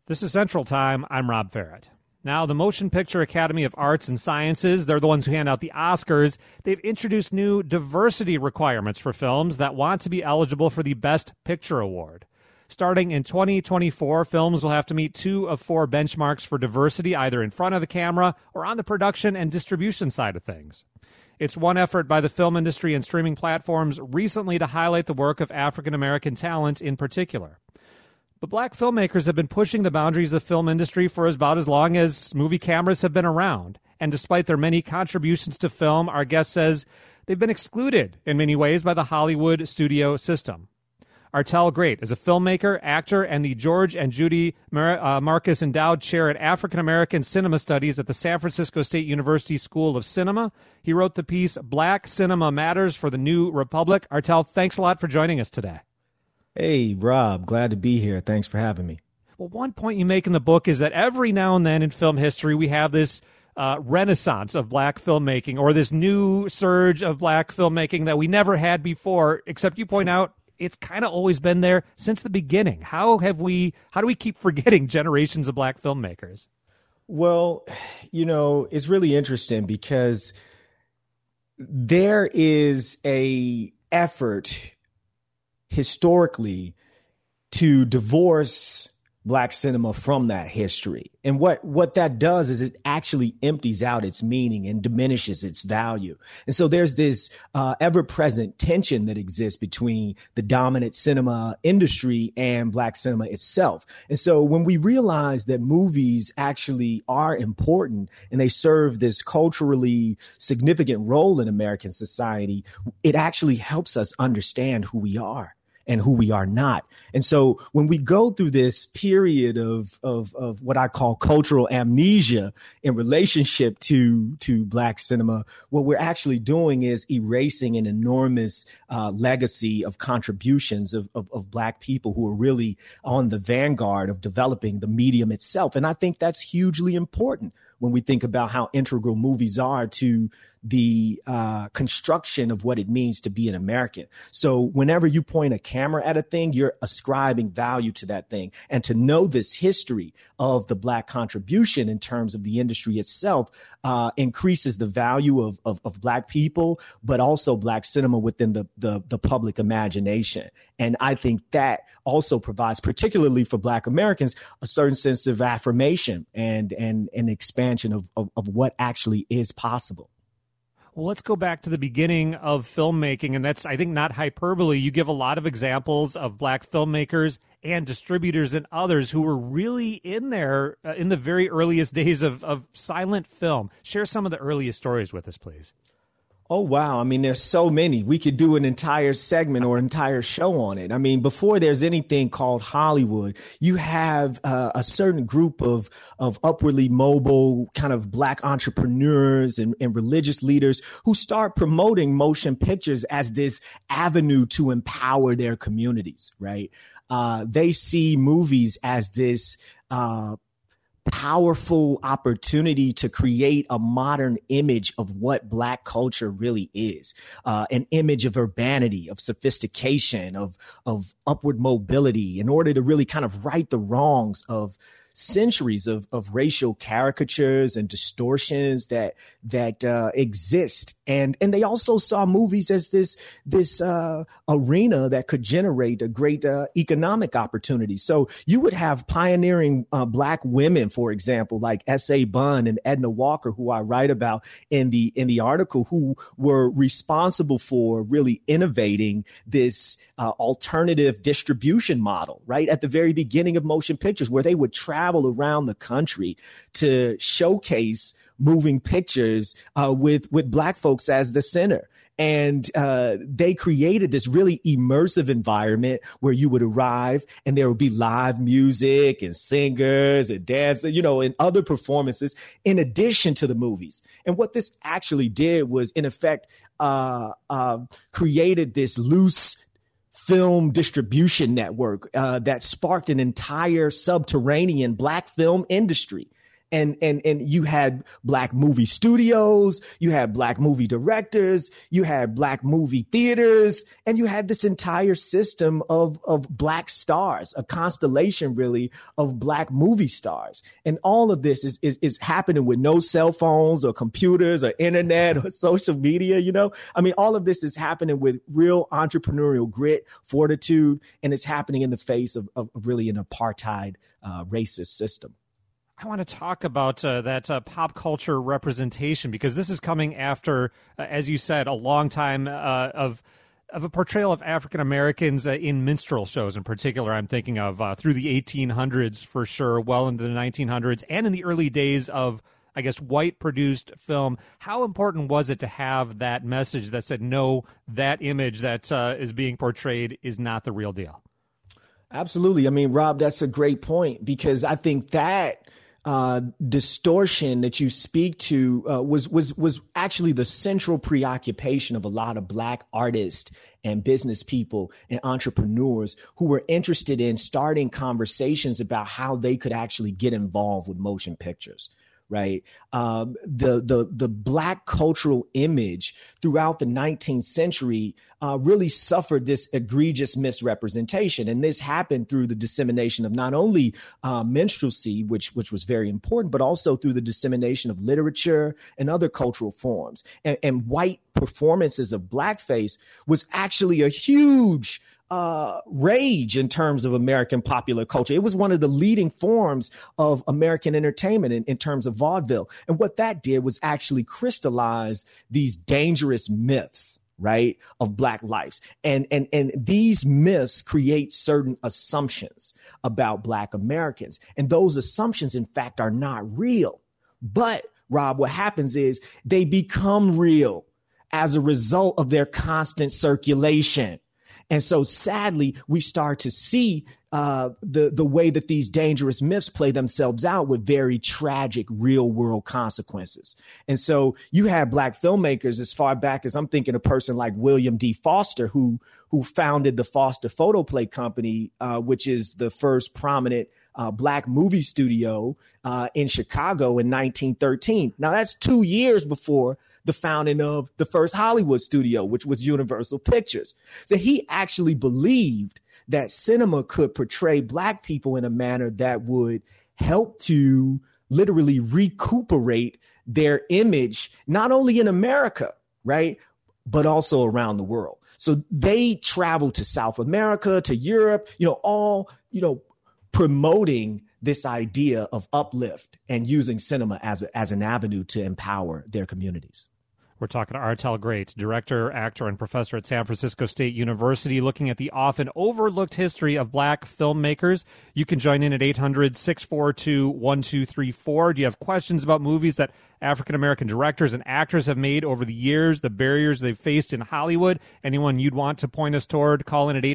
This is Central Time. I'm Rob Farrett. Now, the Motion Picture Academy of Arts and Sciences, they're the ones who hand out the Oscars. They've introduced new diversity requirements for films that want to be eligible for the Best Picture Award. Starting in 2024, films will have to meet 2 of 4 benchmarks for diversity, either in front of the camera or on the production and distribution side of things. It's one effort by the film industry and streaming platforms recently to highlight the work of African American talent in particular. But black filmmakers have been pushing the boundaries of the film industry for about as long as movie cameras have been around. And despite their many contributions to film, our guest says they've been excluded in many ways by the Hollywood studio system. Artel Great is a filmmaker, actor, and the George and Judy Marcus Endowed Chair at African American Cinema Studies at the San Francisco State University School of Cinema. He wrote the piece Black Cinema Matters for the New Republic. Artel, thanks a lot for joining us today. Hey, Rob, glad to be here. Thanks for having me. Well, one point you make in the book is that every now and then in film history, we have this renaissance of black filmmaking or this new surge of black filmmaking that we never had before, except you point out it's kind of always been there since the beginning. How do we keep forgetting generations of black filmmakers? Well, it's really interesting because there is a effort historically to divorce black cinema from that history. And what that does is it actually empties out its meaning and diminishes its value. And so there's this ever-present tension that exists between the dominant cinema industry and black cinema itself. And so when we realize that movies actually are important and they serve this culturally significant role in American society, it actually helps us understand who we are and who we are not. And so when we go through this period of what I call cultural amnesia in relationship to black cinema, what we're actually doing is erasing an enormous legacy of contributions of black people who are really on the vanguard of developing the medium itself. And I think that's hugely important when we think about how integral movies are to the construction of what it means to be an American. So whenever you point a camera at a thing, you're ascribing value to that thing. And to know this history of the black contribution in terms of the industry itself increases the value of black people, but also black cinema within the public imagination. And I think that also provides, particularly for black Americans, a certain sense of affirmation and an expansion of what actually is possible. Well, let's go back to the beginning of filmmaking, and that's, I think, not hyperbole. You give a lot of examples of black filmmakers and distributors and others who were really in there in the very earliest days of silent film. Share some of the earliest stories with us, please. Oh, wow. I mean, there's so many. We could do an entire segment or entire show on it. I mean, before there's anything called Hollywood, you have a certain group of upwardly mobile kind of black entrepreneurs and religious leaders who start promoting motion pictures as this avenue to empower their communities, right? They see movies as this powerful opportunity to create a modern image of what black culture really is, an image of urbanity, of sophistication, of upward mobility, in order to really kind of right the wrongs of centuries of racial caricatures and distortions that exist. And they also saw movies as this arena that could generate a great economic opportunity. So you would have pioneering black women, for example, like S.A. Bunn and Edna Walker, who I write about in the article, who were responsible for really innovating this alternative distribution model, right at the very beginning of motion pictures, where they would travel around the country to showcase moving pictures with black folks as the center. And they created this really immersive environment where you would arrive and there would be live music and singers and dance, and other performances in addition to the movies. And what this actually did was, in effect, created this loose film distribution network that sparked an entire subterranean black film industry. And you had black movie studios, you had black movie directors, you had black movie theaters, and you had this entire system of black stars, a constellation really of black movie stars. And all of this is happening with no cell phones or computers or internet or social media, you know? I mean, all of this is happening with real entrepreneurial grit, fortitude, and it's happening in the face of really an apartheid racist system. I want to talk about that pop culture representation, because this is coming after, as you said, a long time of a portrayal of African Americans in minstrel shows. In particular, I'm thinking of through the 1800s for sure, well into the 1900s, and in the early days of, I guess, white-produced film. How important was it to have that message that said, no, that image that is being portrayed is not the real deal? Absolutely. I mean, Rob, that's a great point, because I think that distortion that you speak to was actually the central preoccupation of a lot of black artists and business people and entrepreneurs who were interested in starting conversations about how they could actually get involved with motion pictures. Right. The black cultural image throughout the 19th century really suffered this egregious misrepresentation. And this happened through the dissemination of not only minstrelsy, which was very important, but also through the dissemination of literature and other cultural forms. And white performances of blackface was actually a huge rage in terms of American popular culture. It was one of the leading forms of American entertainment in terms of vaudeville. And what that did was actually crystallize these dangerous myths, right, of black lives. And these myths create certain assumptions about black Americans. And those assumptions, in fact, are not real. But Rob, what happens is they become real as a result of their constant circulation. And so sadly, we start to see the way that these dangerous myths play themselves out with very tragic real world consequences. And so you have black filmmakers as far back as I'm thinking a person like William D. Foster, who founded the Foster Photoplay Company, which is the first prominent black movie studio in Chicago in 1913. Now, that's 2 years before the founding of the first Hollywood studio, which was Universal Pictures. So he actually believed that cinema could portray black people in a manner that would help to literally recuperate their image, not only in America, right, but also around the world. So they traveled to South America, to Europe, all, promoting this idea of uplift and using cinema as an avenue to empower their communities. We're talking to Artel Great, director, actor, and professor at San Francisco State University, looking at the often overlooked history of black filmmakers. You can join in at 800-642-1234. Do you have questions about movies that African-American directors and actors have made over the years, the barriers they've faced in Hollywood? Anyone you'd want to point us toward, call in at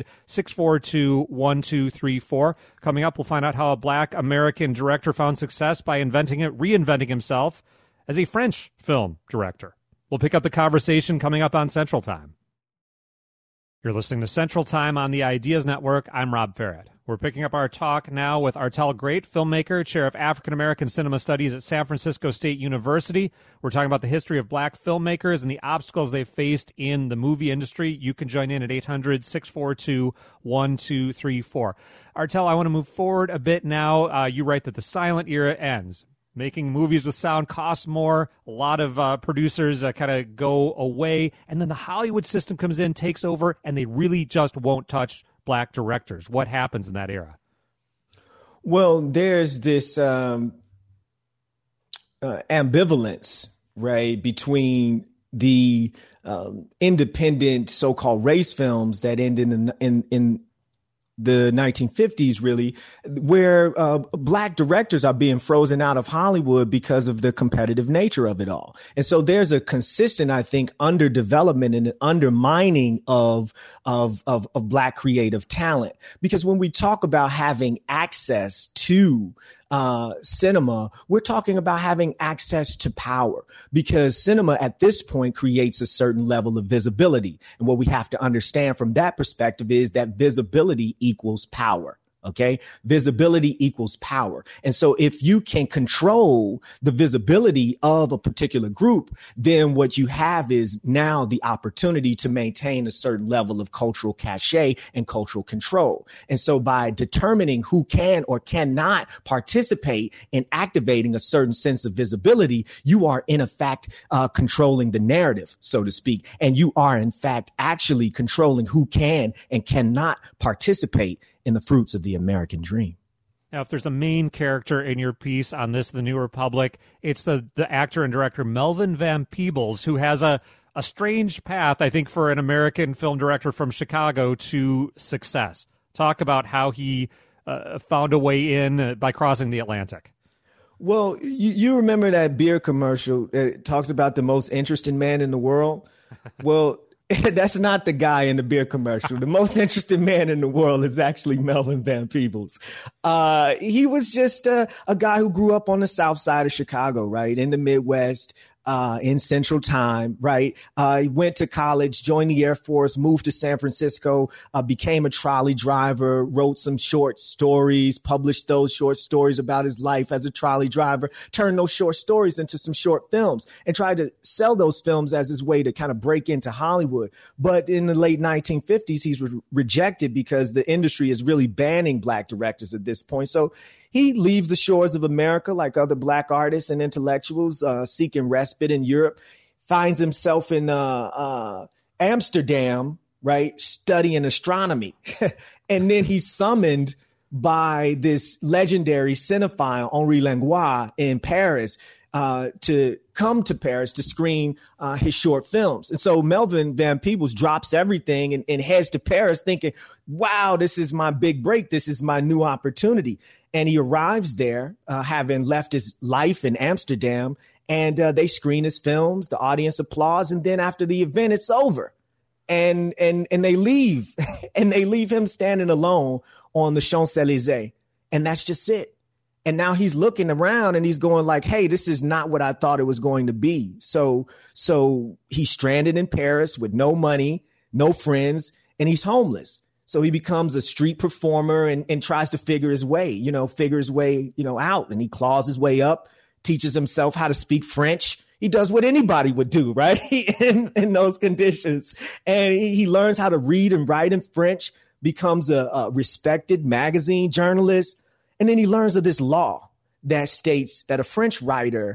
800-642-1234. Coming up, we'll find out how a black American director found success by reinventing himself as a French film director. We'll pick up the conversation coming up on Central Time. You're listening to Central Time on the Ideas Network. I'm Rob Farrett. We're picking up our talk now with Artel Great, filmmaker, chair of African American Cinema Studies at San Francisco State University. We're talking about the history of black filmmakers and the obstacles they've faced in the movie industry. You can join in at 800-642-1234. Artel, I want to move forward a bit now. You write that the silent era ends. Making movies with sound costs more. A lot of producers kind of go away. And then the Hollywood system comes in, takes over, and they really just won't touch black directors. What happens in that era? Well, there's this ambivalence, right, between the independent so-called race films that end in the 1950s, really, where black directors are being frozen out of Hollywood because of the competitive nature of it all. And so there's a consistent, I think, underdevelopment and undermining of black creative talent. Because when we talk about having access to cinema, we're talking about having access to power, because cinema at this point creates a certain level of visibility. And what we have to understand from that perspective is that visibility equals power, Okay. Visibility equals power. And so if you can control the visibility of a particular group, then what you have is now the opportunity to maintain a certain level of cultural cachet and cultural control. And so by determining who can or cannot participate in activating a certain sense of visibility, you are in effect controlling the narrative, so to speak. And you are in fact actually controlling who can and cannot participate in the fruits of the American dream. Now, if there's a main character in your piece on this, The New Republic, it's the actor and director Melvin Van Peebles, who has a strange path, I think, for an American film director from Chicago to success. Talk about how he found a way in by crossing the Atlantic. Well, you remember that beer commercial that talks about the most interesting man in the world? Well, that's not the guy in the beer commercial. The most interesting man in the world is actually Melvin Van Peebles. He was just a guy who grew up on the south side of Chicago, right, in the Midwest, in Central Time, right? He went to college, joined the Air Force, moved to San Francisco, became a trolley driver, wrote some short stories, published those short stories about his life as a trolley driver, turned those short stories into some short films and tried to sell those films as his way to kind of break into Hollywood. But in the late 1950s, he's rejected because the industry is really banning black directors at this point. So he leaves the shores of America like other black artists and intellectuals seeking respite in Europe, finds himself in Amsterdam, right, studying astronomy. And then he's summoned by this legendary cinephile, Henri Langlois, in Paris to come to Paris to screen his short films. And so Melvin Van Peebles drops everything and heads to Paris thinking, wow, this is my big break. This is my new opportunity. And he arrives there, having left his life in Amsterdam, and they screen his films. The audience applauds. And then after the event, it's over. And they leave and they leave him standing alone on the Champs-Élysées. And that's just it. And now he's looking around and he's going like, hey, this is not what I thought it was going to be. So he's stranded in Paris with no money, no friends, and he's homeless. So he becomes a street performer and tries to figure his way out. And he claws his way up, teaches himself how to speak French. He does what anybody would do, right? in those conditions. And he learns how to read and write in French, becomes a respected magazine journalist. And then he learns of this law that states that a French writer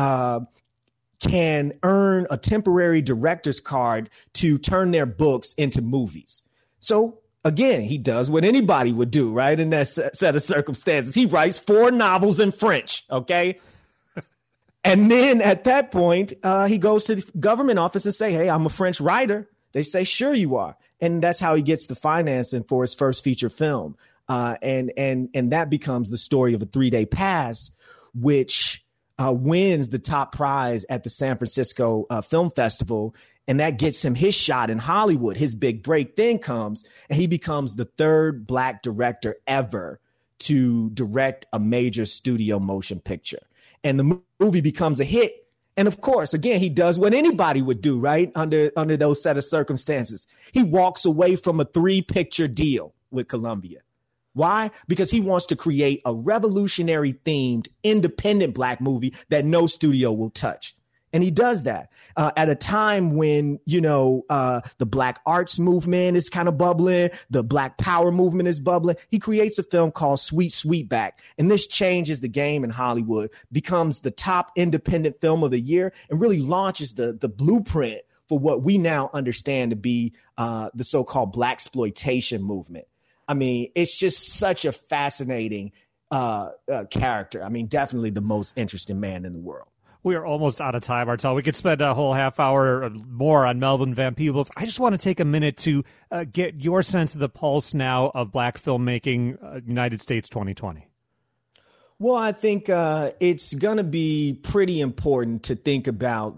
can earn a temporary director's card to turn their books into movies. So again, he does what anybody would do, right? In that set of circumstances, he writes 4 novels in French. OK. And then at that point, he goes to the government office and say, hey, I'm a French writer. They say, sure, you are. And that's how he gets the financing for his first feature film. And that becomes the story of A 3-Day Pass, which wins the top prize at the San Francisco Film Festival. And that gets him his shot in Hollywood. His big break then comes, and he becomes the 3rd black director ever to direct a major studio motion picture. And the movie becomes a hit. And of course, again, he does what anybody would do, right? Under those set of circumstances. He walks away from a 3-picture deal with Columbia. Why? Because he wants to create a revolutionary themed independent black movie that no studio will touch. And he does that at a time when, the black arts movement is kind of bubbling. The black power movement is bubbling. He creates a film called Sweet Sweetback. And this changes the game in Hollywood, becomes the top independent film of the year, and really launches the blueprint for what we now understand to be the so-called blaxploitation movement. I mean, it's just such a fascinating character. I mean, definitely the most interesting man in the world. We are almost out of time, Artel. We could spend a whole half hour or more on Melvin Van Peebles. I just want to take a minute to get your sense of the pulse now of black filmmaking, United States 2020. Well, I think it's going to be pretty important to think about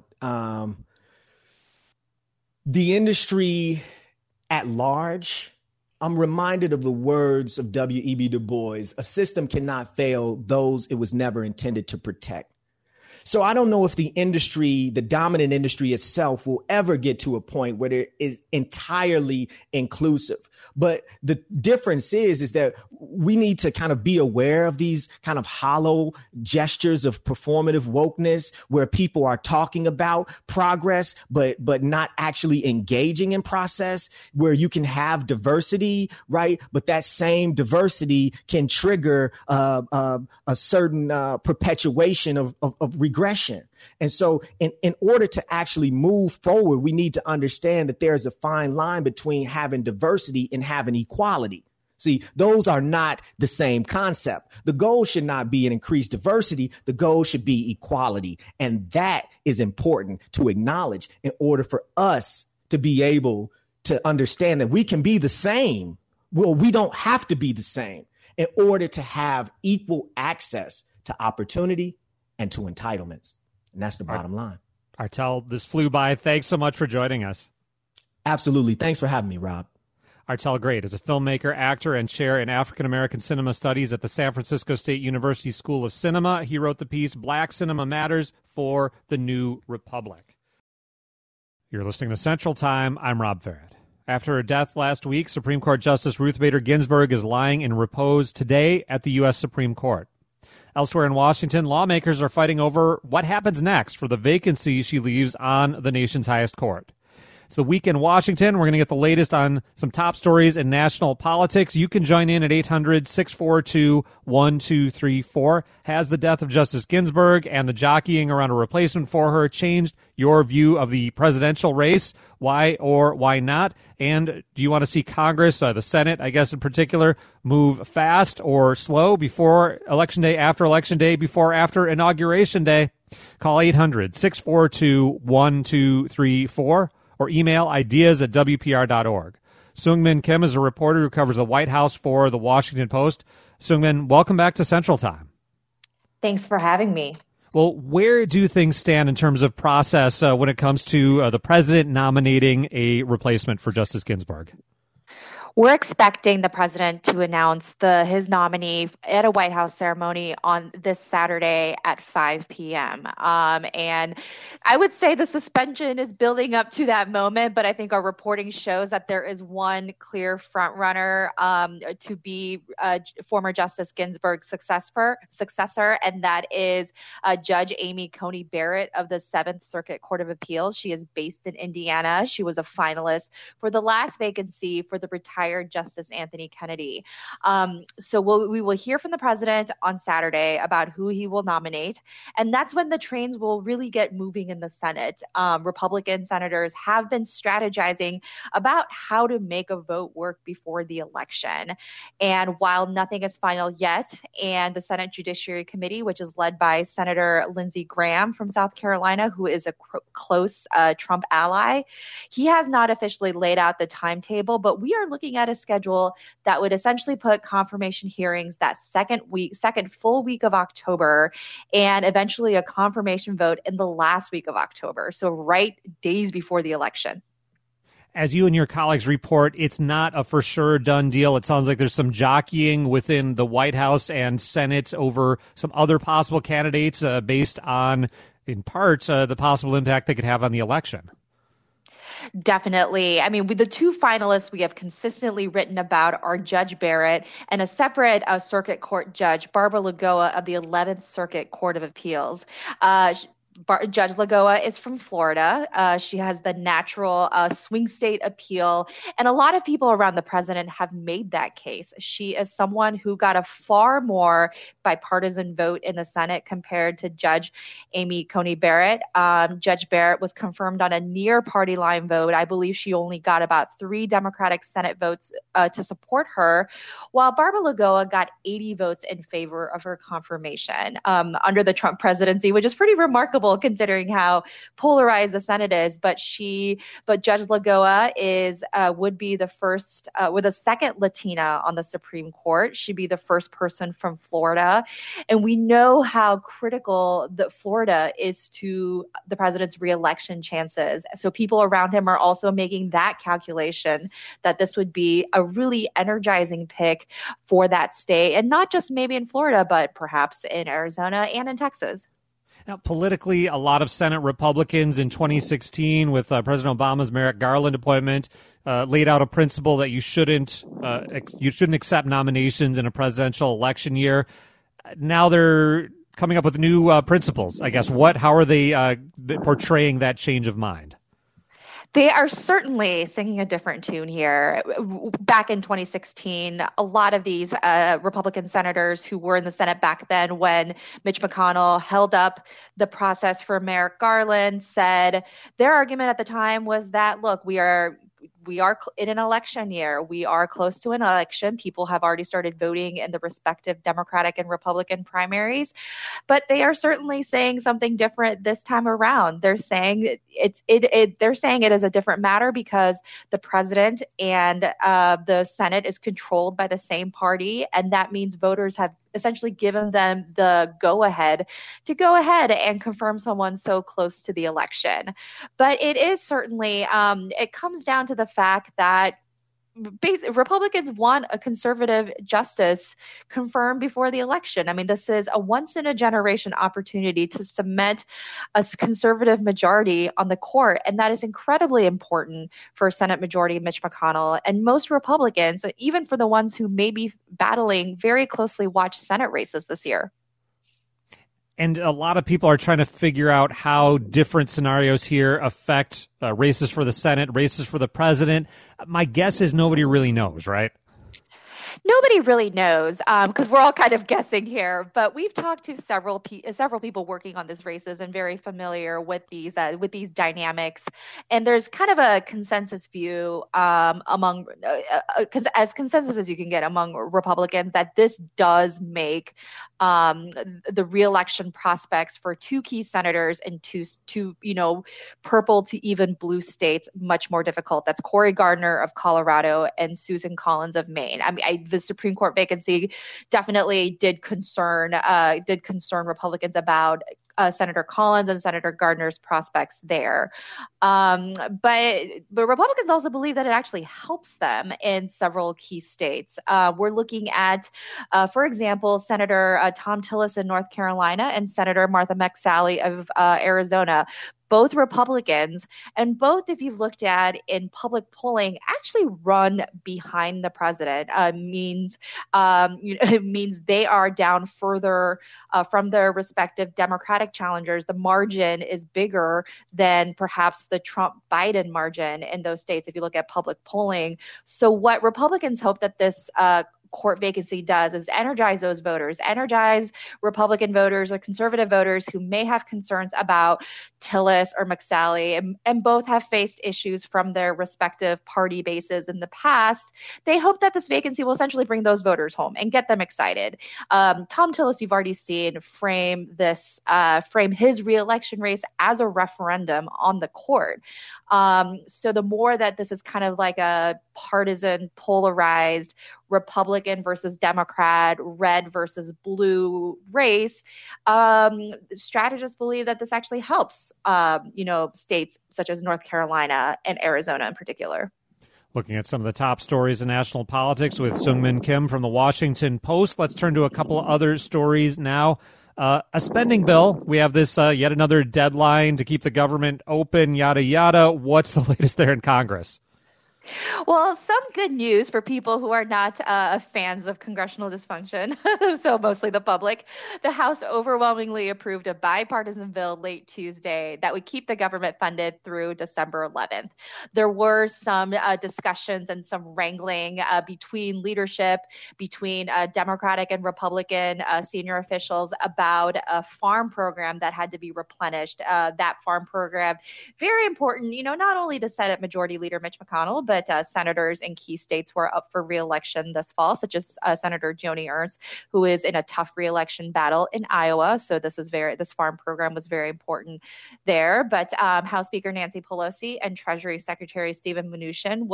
the industry at large. I'm reminded of the words of W.E.B. Du Bois: a system cannot fail those it was never intended to protect. So I don't know if the industry, the dominant industry itself, will ever get to a point where it is entirely inclusive. But the difference is that we need to kind of be aware of these kind of hollow gestures of performative wokeness where people are talking about progress, but not actually engaging in process, where you can have diversity, right? But that same diversity can trigger a certain perpetuation of regression. And so in order to actually move forward, we need to understand that there's a fine line between having diversity and having equality. See, those are not the same concept. The goal should not be an increased diversity. The goal should be equality. And that is important to acknowledge in order for us to be able to understand that we can be the same. Well, we don't have to be the same in order to have equal access to opportunity and to entitlements. And that's the bottom line. Artel, this flew by. Thanks so much for joining us. Absolutely. Thanks for having me, Rob. Artel Great is a filmmaker, actor, and chair in African American cinema studies at the San Francisco State University School of Cinema. He wrote the piece Black Cinema Matters for the New Republic. You're listening to Central Time. I'm Rob Farrett. After her death last week, Supreme Court Justice Ruth Bader Ginsburg is lying in repose today at the U.S. Supreme Court. Elsewhere in Washington, lawmakers are fighting over what happens next for the vacancy she leaves on the nation's highest court. It's the week in Washington. We're going to get the latest on some top stories in national politics. You can join in at 800-642-1234. Has the death of Justice Ginsburg and the jockeying around a replacement for her changed your view of the presidential race? Why or why not? And do you want to see Congress, the Senate, I guess in particular, move fast or slow before Election Day, after Election Day, before, after Inauguration Day? Call 800-642-1234 or email ideas@wpr.org. Seungmin Kim is a reporter who covers the White House for The Washington Post. Seungmin, welcome back to Central Time. Thanks for having me. Well, where do things stand in terms of process when it comes to the president nominating a replacement for Justice Ginsburg? We're expecting the president to announce his nominee at a White House ceremony on this Saturday at 5 p.m. And I would say the suspension is building up to that moment, but I think our reporting shows that there is one clear front runner to be former Justice Ginsburg's successor, and that is Judge Amy Coney Barrett of the Seventh Circuit Court of Appeals. She is based in Indiana. She was a finalist for the last vacancy for the retired Justice Anthony Kennedy. So we will hear from the president on Saturday about who he will nominate. And that's when the trains will really get moving in the Senate. Republican senators have been strategizing about how to make a vote work before the election. And while nothing is final yet, and the Senate Judiciary Committee, which is led by Senator Lindsey Graham from South Carolina, who is a close Trump ally, he has not officially laid out the timetable, but we are looking at a schedule that would essentially put confirmation hearings that second full week of October, and eventually a confirmation vote in the last week of October. So right days before the election. As you and your colleagues report, it's not a for sure done deal. It sounds like there's some jockeying within the White House and Senate over some other possible candidates based on, in part, the possible impact they could have on the election. Definitely. I mean, with the two finalists we have consistently written about are Judge Barrett and a separate circuit court judge, Barbara Lagoa of the 11th Circuit Court of Appeals. Judge Lagoa is from Florida. She has the natural swing state appeal, and a lot of people around the president have made that case. She is someone who got a far more bipartisan vote in the Senate compared to Judge Amy Coney Barrett. Judge Barrett was confirmed on a near party line vote. I believe she only got about 3 Democratic Senate votes to support her, while Barbara Lagoa got 80 votes in favor of her confirmation under the Trump presidency, which is pretty remarkable considering how polarized the Senate is. But Judge Lagoa would be the first, with a second Latina on the Supreme Court. She'd be the first person from Florida. And we know how critical that Florida is to the president's reelection chances. So people around him are also making that calculation that this would be a really energizing pick for that state. And not just maybe in Florida, but perhaps in Arizona and in Texas. Now, politically, a lot of Senate Republicans in 2016 with President Obama's Merrick Garland appointment laid out a principle that you shouldn't accept nominations in a presidential election year. Now they're coming up with new principles, I guess. How are they portraying that change of mind? They are certainly singing a different tune here. Back in 2016, a lot of these Republican senators who were in the Senate back then when Mitch McConnell held up the process for Merrick Garland said their argument at the time was that, look, we are in an election year. We are close to an election. People have already started voting in the respective Democratic and Republican primaries, but they are certainly saying something different this time around. They're saying they're saying it is a different matter because the president and the Senate is controlled by the same party, and that means voters have essentially given them the go ahead and confirm someone so close to the election. But it is certainly, it comes down to the fact that Republicans want a conservative justice confirmed before the election. I mean, this is a once-in-a-generation opportunity to cement a conservative majority on the court, and that is incredibly important for Senate Majority Mitch McConnell and most Republicans, even for the ones who may be battling very closely watched Senate races this year. And a lot of people are trying to figure out how different scenarios here affect races for the Senate, races for the president. My guess is nobody really knows, right? Nobody really knows because we're all kind of guessing here. But we've talked to several people working on these races and very familiar with these dynamics. And there's kind of a consensus view among as consensus as you can get among Republicans that this does make the reelection prospects for two key senators in two purple to even blue states much more difficult. That's Cory Gardner of Colorado and Susan Collins of Maine. I mean, the Supreme Court vacancy definitely did concern Republicans about Senator Collins and Senator Gardner's prospects there. But Republicans also believe that it actually helps them in several key states. We're looking at, for example, Senator Thom Tillis in North Carolina and Senator Martha McSally of Arizona. Both Republicans, and both, if you've looked at in public polling, actually run behind the president. It means they are down further from their respective Democratic challengers. The margin is bigger than perhaps the Trump-Biden margin in those states, if you look at public polling. So what Republicans hope that this court vacancy does is energize those voters, energize Republican voters or conservative voters who may have concerns about Tillis or McSally, and both have faced issues from their respective party bases in the past. They hope that this vacancy will essentially bring those voters home and get them excited. Thom Tillis, you've already seen frame his reelection race as a referendum on the court. So the more that this is kind of like a partisan, polarized Republican versus Democrat, red versus blue race, strategists believe that this actually helps, states such as North Carolina and Arizona in particular. Looking at some of the top stories in national politics with Seung-Min Kim from the Washington Post. Let's turn to a couple of other stories now. A spending bill. We have this yet another deadline to keep the government open, yada, yada. What's the latest there in Congress? Well, some good news for people who are not fans of congressional dysfunction, so mostly the public. The House overwhelmingly approved a bipartisan bill late Tuesday that would keep the government funded through December 11th. There were some discussions and some wrangling between leadership, between Democratic and Republican senior officials about a farm program that had to be replenished. That farm program, very important, not only to Senate Majority Leader Mitch McConnell, but senators in key states who are up for re-election this fall, such as Senator Joni Ernst, who is in a tough re-election battle in Iowa. So this farm program was very important there. But House Speaker Nancy Pelosi and Treasury Secretary Steven Mnuchin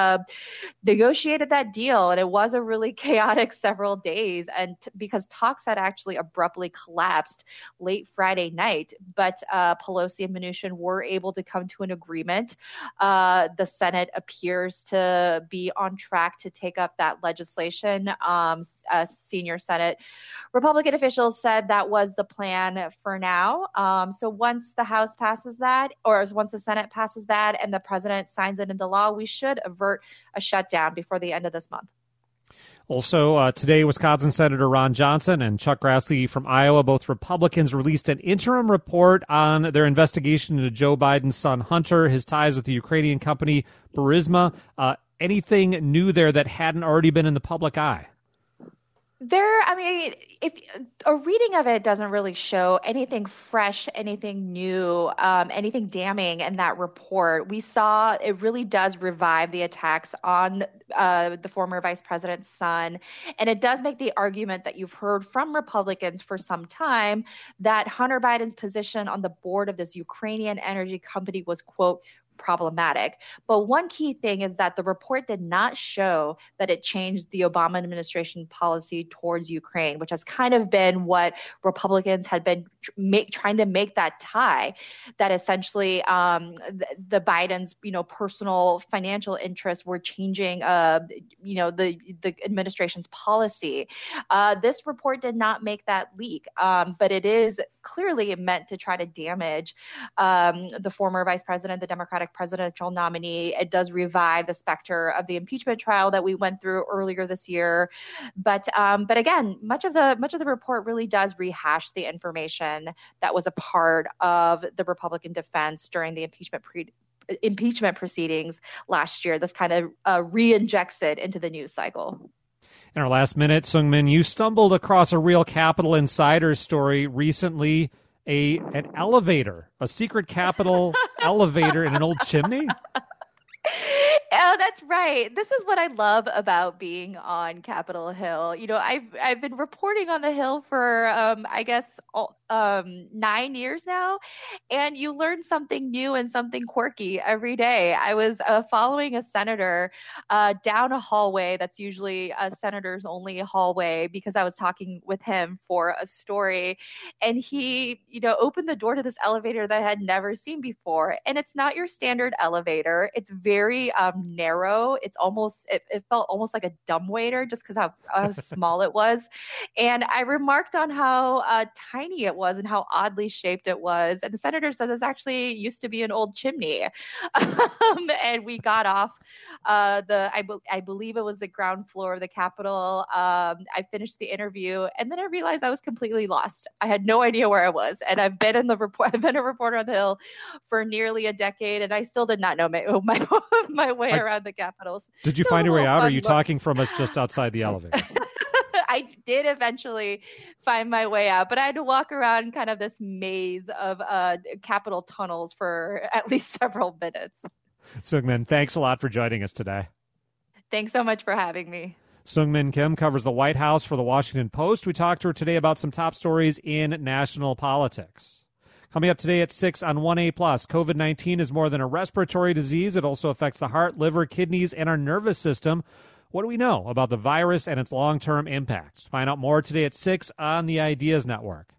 negotiated that deal, and it was a really chaotic several days, and because talks had actually abruptly collapsed late Friday night. But Pelosi and Mnuchin were able to come to an agreement. The Senate appeared appears to be on track to take up that legislation. Senior Senate Republican officials said that was the plan for now. So once the House passes that, or once the Senate passes that and the president signs it into law, we should avert a shutdown before the end of this month. Also, today, Wisconsin Senator Ron Johnson and Chuck Grassley from Iowa, both Republicans, released an interim report on their investigation into Joe Biden's son, Hunter, his ties with the Ukrainian company Burisma. Anything new there that hadn't already been in the public eye? If a reading of it doesn't really show anything fresh, anything new, anything damning in that report. We saw it really does revive the attacks on the former vice president's son. And it does make the argument that you've heard from Republicans for some time that Hunter Biden's position on the board of this Ukrainian energy company was, quote, problematic. But one key thing is that the report did not show that it changed the Obama administration policy towards Ukraine, which has kind of been what Republicans had been trying to make that tie, that essentially the Biden's personal financial interests were changing the administration's policy. This report did not make that leak, but it is clearly meant to try to damage the former vice president, the Democratic presidential nominee. It does revive the specter of the impeachment trial that we went through earlier this year. But again, much of the report really does rehash the information that was a part of the Republican defense during the impeachment proceedings last year. This kind of re-injects it into the news cycle. In our last minute, Seung-Min, you stumbled across a real Capitol Insider story recently, an elevator, a secret Capitol elevator in an old chimney? Oh, that's right. This is what I love about being on Capitol Hill. I've been reporting on the Hill for, 9 years now, and you learn something new and something quirky every day. I was following a senator down a hallway that's usually a senator's only hallway because I was talking with him for a story, and he, opened the door to this elevator that I had never seen before. And it's not your standard elevator. It's very narrow. It felt almost like a dumbwaiter just because how small it was. And I remarked on how tiny it was and how oddly shaped it was. And the senator said this actually used to be an old chimney. And we got off I believe it was the ground floor of the Capitol. I finished the interview, and then I realized I was completely lost. I had no idea where I was. And I've been a reporter on the Hill for nearly a decade, and I still did not know my way around the Capitol. Did you find your way out, or are you talking from us just outside the elevator? I did eventually find my way out, but I had to walk around kind of this maze of Capitol tunnels for at least several minutes. Seung-Min, thanks a lot for joining us today. Thanks so much for having me. Seung-Min Kim covers the White House for the Washington Post. We talked to her today about some top stories in national politics. Coming up today at 6 on 1A+, COVID-19 is more than a respiratory disease. It also affects the heart, liver, kidneys, and our nervous system. What do we know about the virus and its long-term impacts? Find out more today at 6 on the Ideas Network.